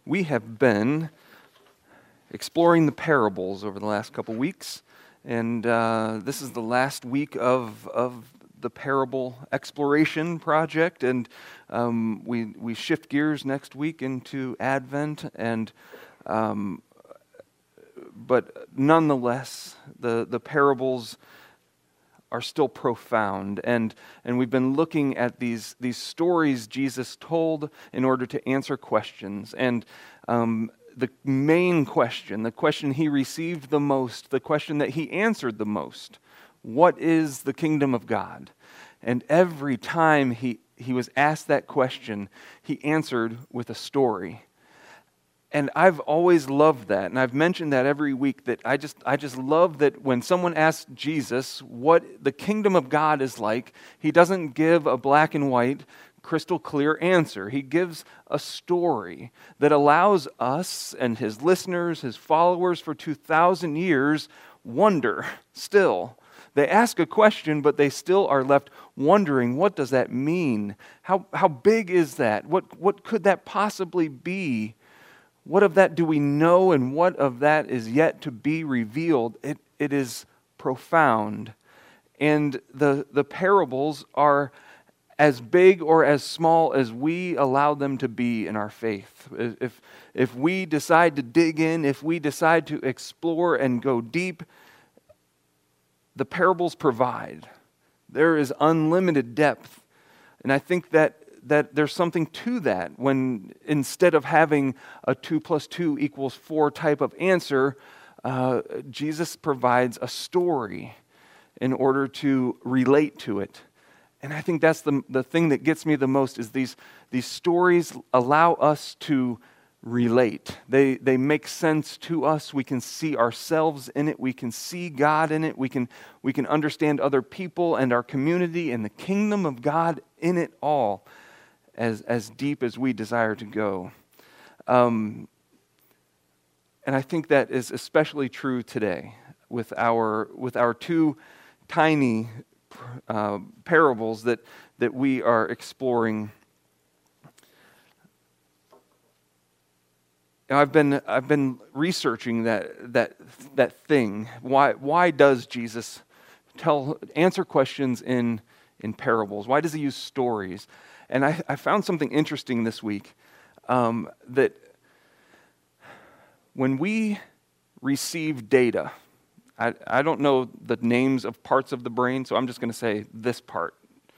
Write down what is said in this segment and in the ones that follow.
We have been exploring the parables over the last couple weeks, and this is the last week of the parable exploration project, and we shift gears next week into Advent, and but nonetheless, the parables are still profound, and we've been looking at these stories Jesus told in order to answer questions, and the main question, the question he received the most, the question that he answered the most: what is the kingdom of God? And every time he was asked that question, he answered with a story. And I've always loved that, and I've mentioned that every week, that I just love that when someone asks Jesus what the kingdom of God is like, he doesn't give a black and white, crystal clear answer. He gives a story that allows us and his listeners, his followers for 2,000 years, wonder still. They ask a question, but they still are left wondering, what does that mean? How big is that? What could that possibly be? What of that do we know, and what of that is yet to be revealed? It is profound. And the parables are as big or as small as we allow them to be in our faith. If we decide to dig in, if we decide to explore and go deep, the parables provide. There is unlimited depth. And I think that there's something to that, when instead of having a 2 + 2 = 4 type of answer, Jesus provides a story in order to relate to it. And I think that's the thing that gets me the most, is these stories allow us to relate. They make sense to us. We can see ourselves in it. We can see God in it. We can understand other people and our community and the kingdom of God in it all, as deep as we desire to go. And I think that is especially true today with our two tiny parables that we are exploring. Now, I've been researching that thing. Why does Jesus answer questions in parables? Why does he use stories? And I found something interesting this week, that when we receive data, I don't know the names of parts of the brain, so I'm just going to say this part.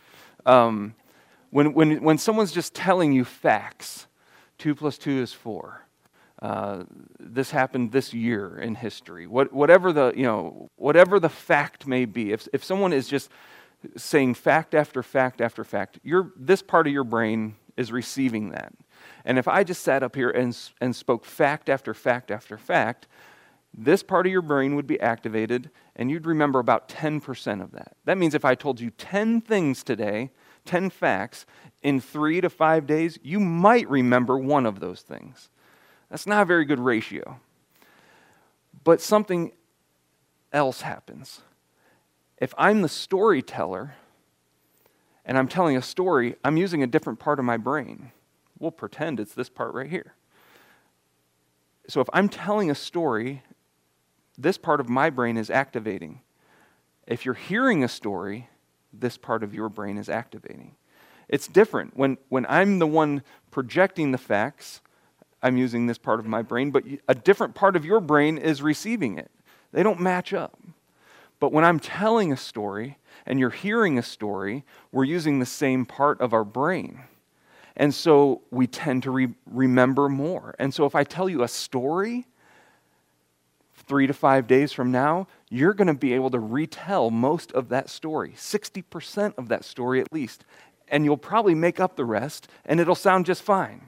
When someone's just telling you facts, 2 + 2 = 4. This happened this year in history. Whatever the fact may be, if someone is just saying fact after fact after fact, this part of your brain is receiving that. And if I just sat up here and spoke fact after fact after fact, this part of your brain would be activated, and you'd remember about 10% of that. That means if I told you 10 things today, 10 facts, in 3 to 5 days, you might remember one of those things. That's not a very good ratio. But something else happens. If I'm the storyteller and I'm telling a story, I'm using a different part of my brain. We'll pretend it's this part right here. So if I'm telling a story, this part of my brain is activating. If you're hearing a story, this part of your brain is activating. It's different. When I'm the one projecting the facts, I'm using this part of my brain, but a different part of your brain is receiving it. They don't match up. But when I'm telling a story and you're hearing a story, we're using the same part of our brain. And so we tend to remember more. And so if I tell you a story 3 to 5 days from now, you're going to be able to retell most of that story, 60% of that story at least. And you'll probably make up the rest, and it'll sound just fine.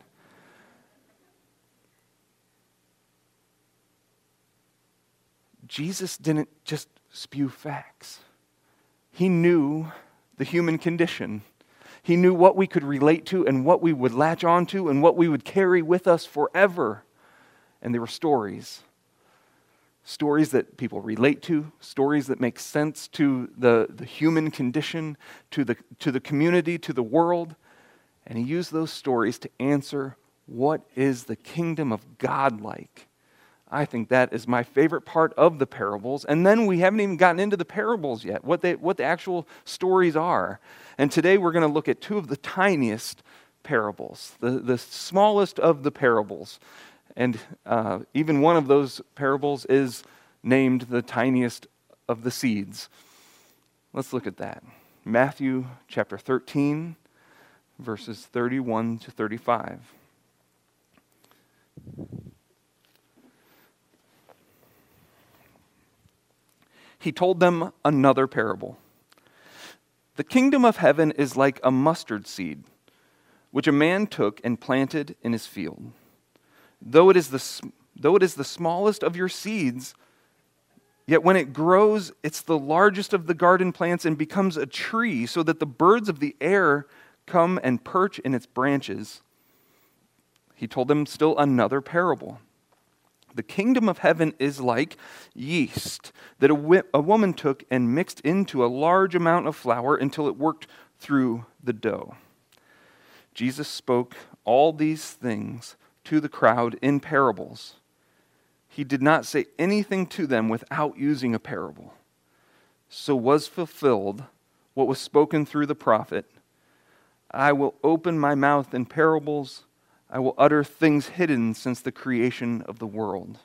Jesus didn't just spew facts. He knew the human condition. He knew what we could relate to and what we would latch onto and what we would carry with us forever. And there were stories. Stories that people relate to, stories that make sense to the human condition, to the community, to the world. And he used those stories to answer What is the kingdom of God like? I think that is my favorite part of the parables. And then we haven't even gotten into the parables yet, what the actual stories are. And today we're going to look at two of the tiniest parables, the smallest of the parables. And even one of those parables is named the tiniest of the seeds. Let's look at that. Matthew chapter 13, verses 31 to 35. He told them another parable. The kingdom of heaven is like a mustard seed, which a man took and planted in his field. Though it is the smallest of your seeds, yet when it grows, it's the largest of the garden plants and becomes a tree, so that the birds of the air come and perch in its branches. He told them still another parable. The kingdom of heaven is like yeast that a woman took and mixed into a large amount of flour until it worked through the dough. Jesus spoke all these things to the crowd in parables. He did not say anything to them without using a parable. So was fulfilled what was spoken through the prophet. I will open my mouth in parables. I will utter things hidden since the creation of the world.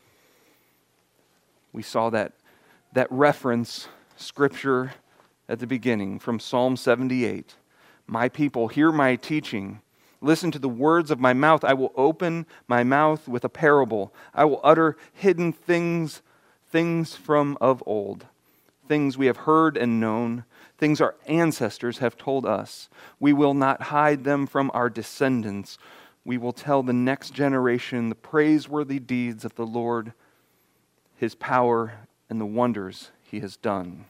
We saw that reference scripture at the beginning from Psalm 78. My people, hear my teaching. Listen to the words of my mouth. I will open my mouth with a parable. I will utter hidden things from of old, things we have heard and known, things our ancestors have told us. We will not hide them from our descendants. We will tell the next generation the praiseworthy deeds of the Lord, his power, and the wonders he has done.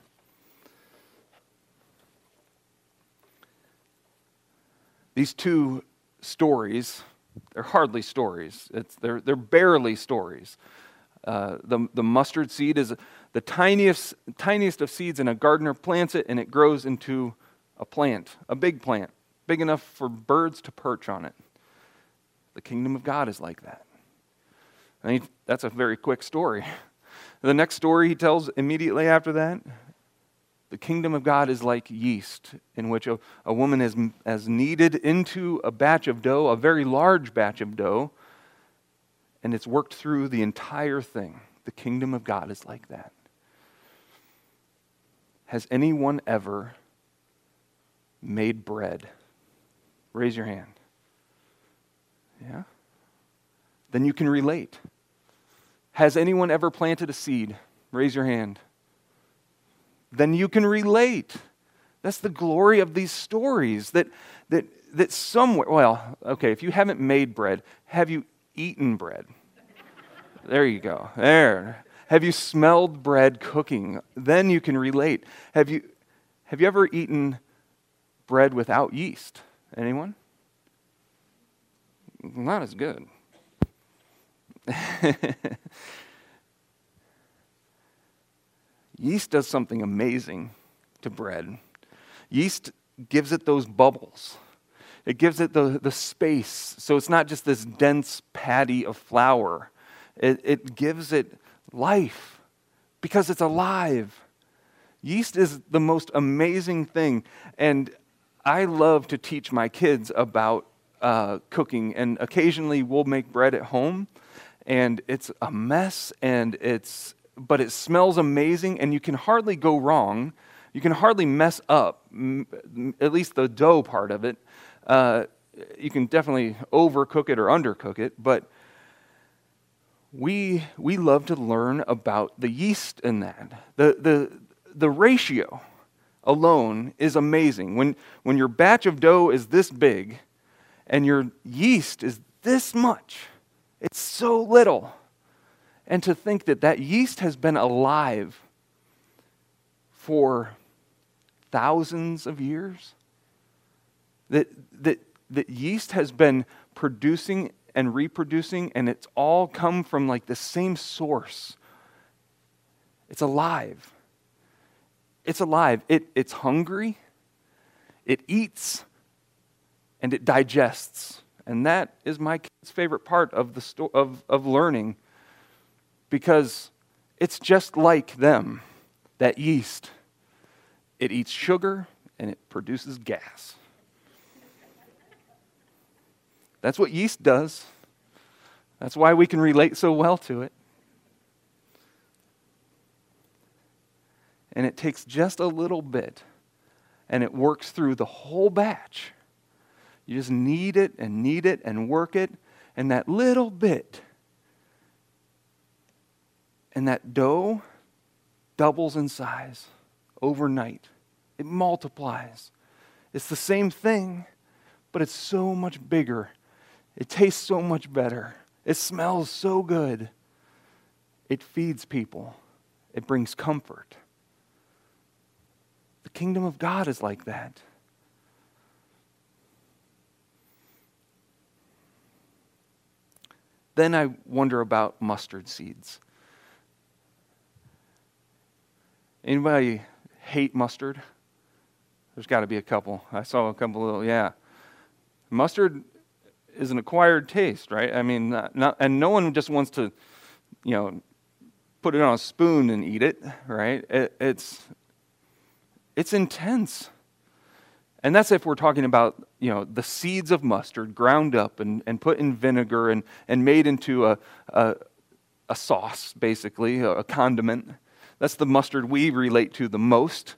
These two stories, they're hardly stories. They're barely stories. The mustard seed is the tiniest of seeds, and a gardener plants it, and it grows into a plant, a big plant, big enough for birds to perch on it. The kingdom of God is like that. That's a very quick story. The next story he tells immediately after that, the kingdom of God is like yeast, in which a woman has kneaded into a batch of dough, a very large batch of dough, and it's worked through the entire thing. The kingdom of God is like that. Has anyone ever made bread? Raise your hand. Yeah? Then you can relate. Has anyone ever planted a seed? Raise your hand. Then you can relate. That's the glory of these stories, that somewhere, well, okay, if you haven't made bread, have you eaten bread? There you go. There. Have you smelled bread cooking? Then you can relate. Have you ever eaten bread without yeast? Anyone? Not as good. Yeast does something amazing to bread. Yeast gives it those bubbles. It gives it the space, so it's not just this dense patty of flour. It gives it life because it's alive. Yeast is the most amazing thing, and I love to teach my kids about cooking, and occasionally we'll make bread at home, and it's a mess, but it smells amazing, and you can hardly go wrong. You can hardly mess up, at least the dough part of it. You can definitely overcook it or undercook it, but we love to learn about the yeast in that. The ratio alone is amazing. When your batch of dough is this big and your yeast is this much, it's so little. And to think that yeast has been alive for thousands of years, that yeast has been producing and reproducing, and it's all come from like the same source. It's alive. It's alive. It's hungry. It eats, and it digests. And that is my kid's favorite part of of learning, because it's just like them, that yeast. It eats sugar and it produces gas. That's what yeast does. That's why we can relate so well to it. And it takes just a little bit, and it works through the whole batch. You just knead it and work it, and that little bit, and that dough doubles in size overnight. It multiplies. It's the same thing, but it's so much bigger. It tastes so much better. It smells so good. It feeds people. It brings comfort. The kingdom of God is like that. Then I wonder about mustard seeds. Anybody hate mustard? There's got to be a couple. I saw a couple yeah. Mustard is an acquired taste, right? I mean, and no one just wants to, put it on a spoon and eat it, right? It's intense. And that's if we're talking about, the seeds of mustard ground up and put in vinegar and made into a sauce, basically, a condiment. That's the mustard we relate to the most.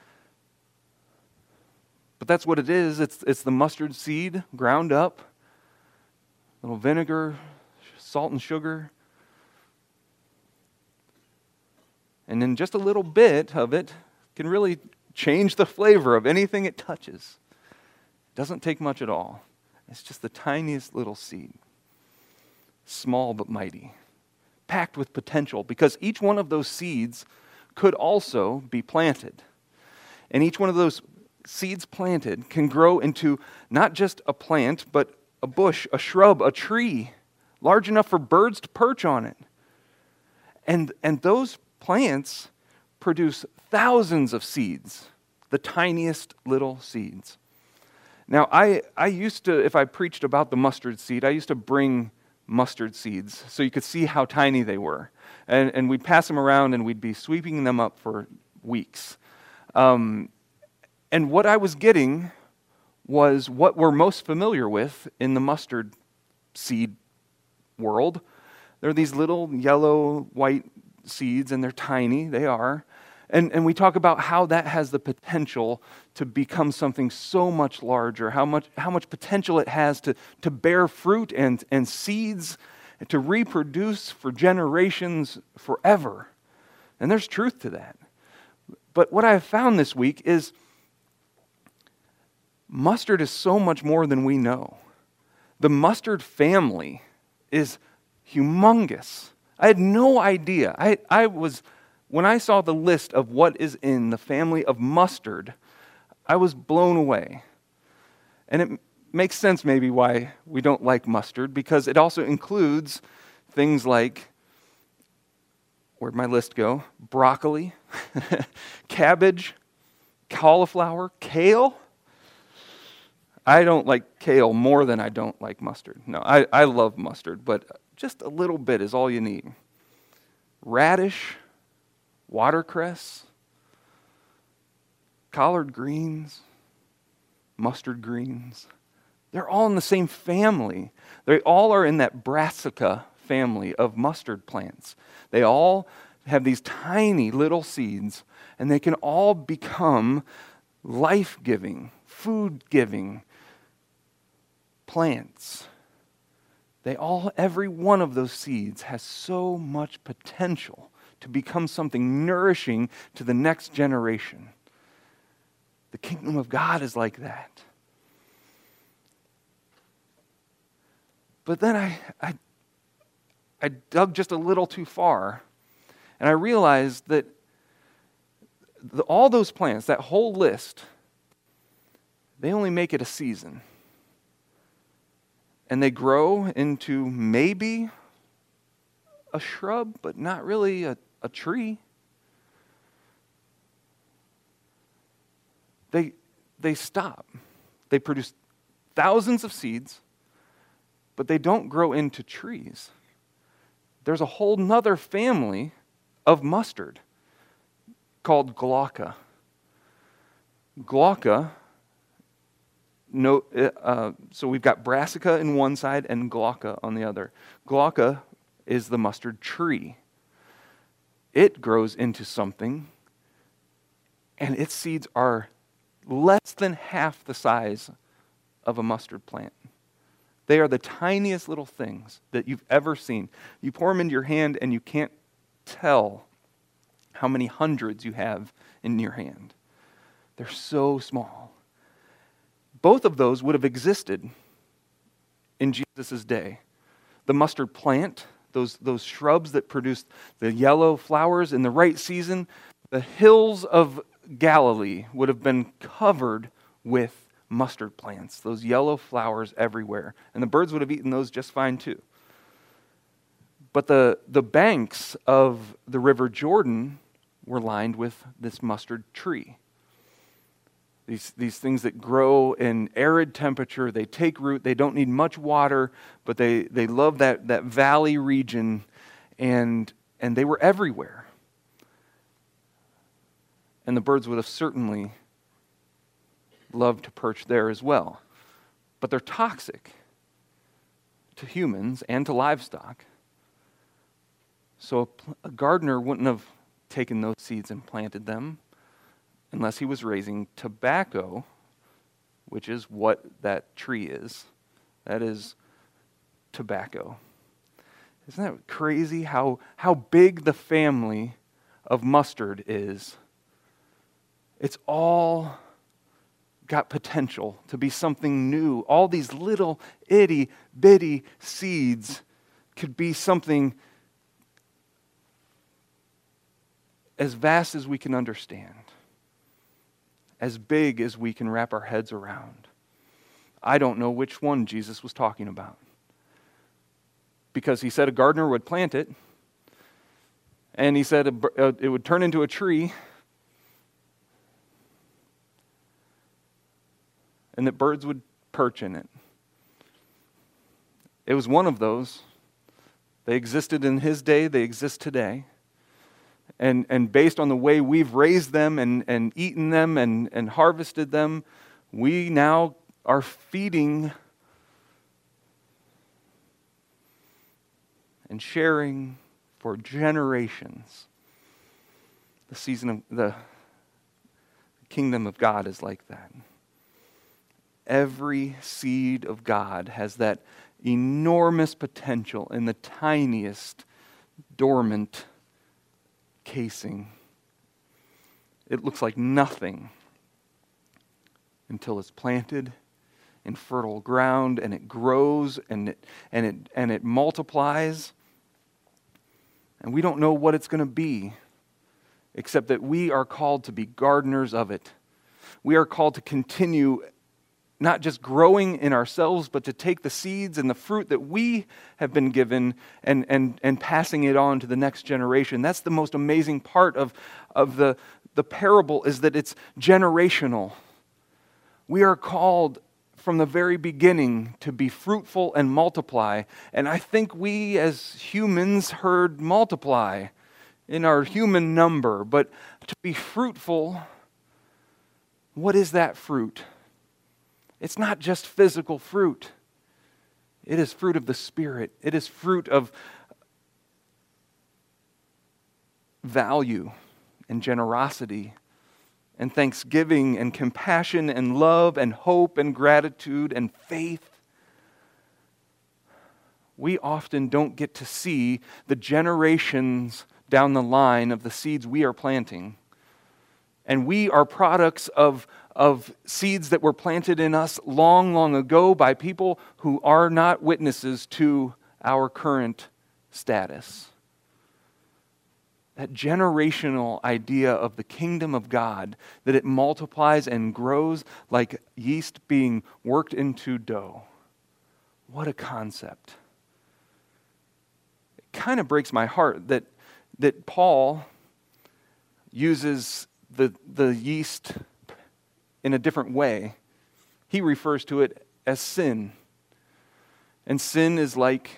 But that's what it is. It's the mustard seed ground up, a little vinegar, salt and sugar. And then just a little bit of it can really change the flavor of anything it touches. It doesn't take much at all. It's just the tiniest little seed. Small but mighty. Packed with potential, because each one of those seeds could also be planted. And each one of those seeds planted can grow into not just a plant, but a bush, a shrub, a tree, large enough for birds to perch on it. And those plants produce thousands of seeds, the tiniest little seeds. Now, I used to, if I preached about the mustard seed, I used to bring mustard seeds so you could see how tiny they were. And we'd pass them around and we'd be sweeping them up for weeks. And what I was getting was what we're most familiar with in the mustard seed world. They're these little yellow, white seeds, and they're tiny, they are. And we talk about how that has the potential to become something so much larger, how much potential it has to bear fruit and seeds, and to reproduce for generations forever. And there's truth to that. But what I've found this week is mustard is so much more than we know. The mustard family is humongous. I had no idea. When I saw the list of what is in the family of mustard, I was blown away. And it makes sense maybe why we don't like mustard, because it also includes things like, where'd my list go? Broccoli, cabbage, cauliflower, kale. I don't like kale more than I don't like mustard. No, I love mustard, but just a little bit is all you need. Radish, watercress, collard greens, mustard greens. They're all in the same family. They all are in that brassica family of mustard plants. They all have these tiny little seeds, and they can all become life-giving, food-giving plants. Every one of those seeds has so much potential to become something nourishing to the next generation. The kingdom of God is like that. But then I dug just a little too far, and I realized that all those plants, that whole list, they only make it a season. And they grow into maybe a shrub, but not really a tree. They stop. They produce thousands of seeds, but they don't grow into trees. There's a whole nother family of mustard called glauca. Glauca, so we've got brassica in one side and glauca on the other. Glauca is the mustard tree. It grows into something, and its seeds are less than half the size of a mustard plant. They are the tiniest little things that you've ever seen. You pour them into your hand and you can't tell how many hundreds you have in your hand. They're so small. Both of those would have existed in Jesus' day. The mustard plant, those shrubs that produced the yellow flowers in the right season, the hills of Galilee would have been covered with mustard plants, those yellow flowers everywhere. And the birds would have eaten those just fine too. But the banks of the River Jordan were lined with this mustard tree. These things that grow in arid temperature, they take root, they don't need much water, but they love that valley region, and they were everywhere. And the birds would have certainly loved to perch there as well. But they're toxic to humans and to livestock. So a gardener wouldn't have taken those seeds and planted them unless he was raising tobacco, which is what that tree is. That is tobacco. Isn't that crazy how big the family of mustard is? It's all got potential to be something new. All these little itty bitty seeds could be something as vast as we can understand, as big as we can wrap our heads around. I don't know which one Jesus was talking about, because he said a gardener would plant it, and he said it would turn into a tree, and that birds would perch in it. It was one of those. They existed in his day, they exist today. And based on the way we've raised them and eaten them and harvested them, we now are feeding and sharing for generations. The season of the kingdom of God is like that. Every seed of God has that enormous potential in the tiniest dormant casing. It looks like nothing until it's planted in fertile ground and it grows and it multiplies. And we don't know what it's going to be, except that we are called to be gardeners of it. We are called to continue not just growing in ourselves, but to take the seeds and the fruit that we have been given and passing it on to the next generation. That's the most amazing part of the parable, is that it's generational. We are called from the very beginning to be fruitful and multiply. And I think we as humans heard multiply in our human number, but to be fruitful, what is that fruit? It's not just physical fruit. It is fruit of the Spirit. It is fruit of value and generosity and thanksgiving and compassion and love and hope and gratitude and faith. We often don't get to see the generations down the line of the seeds we are planting. And we are products of seeds that were planted in us long, long ago by people who are not witnesses to our current status. That generational idea of the kingdom of God, that it multiplies and grows like yeast being worked into dough. What a concept. It kind of breaks my heart that Paul uses the yeast in a different way. He refers to it as sin. And sin is like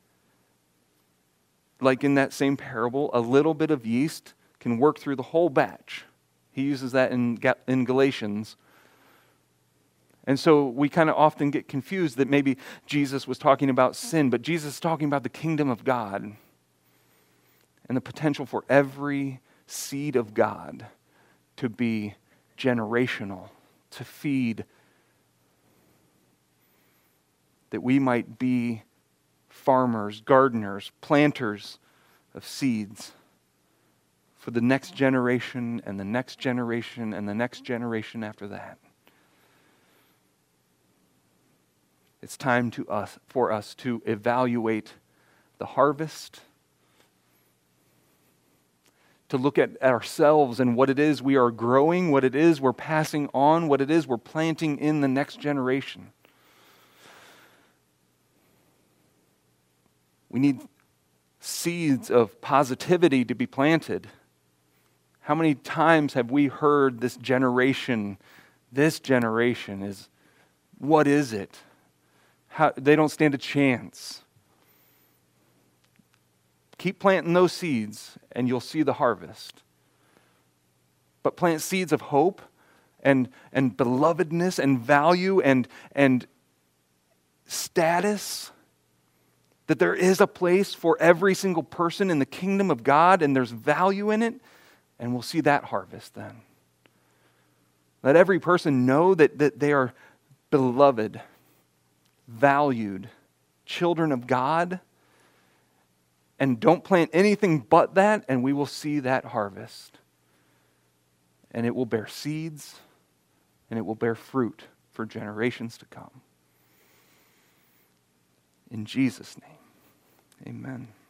in that same parable, a little bit of yeast can work through the whole batch. He uses that in Galatians. And so we kind of often get confused that maybe Jesus was talking about sin, but Jesus is talking about the kingdom of God and the potential for every seed of God to be generational, to feed, that we might be farmers, gardeners, planters of seeds for the next generation and the next generation and the next generation after that. It's time for us to evaluate the harvest, to look at ourselves and what it is we are growing, what it is we're passing on, what it is we're planting in the next generation. We need seeds of positivity to be planted. How many times have we heard this generation is, what is it? They don't stand a chance. Keep planting those seeds and you'll see the harvest. But plant seeds of hope and belovedness and value and status, that there is a place for every single person in the kingdom of God and there's value in it, and we'll see that harvest then. Let every person know that they are beloved, valued, children of God, and don't plant anything but that, and we will see that harvest. And it will bear seeds, and it will bear fruit for generations to come. In Jesus' name, amen.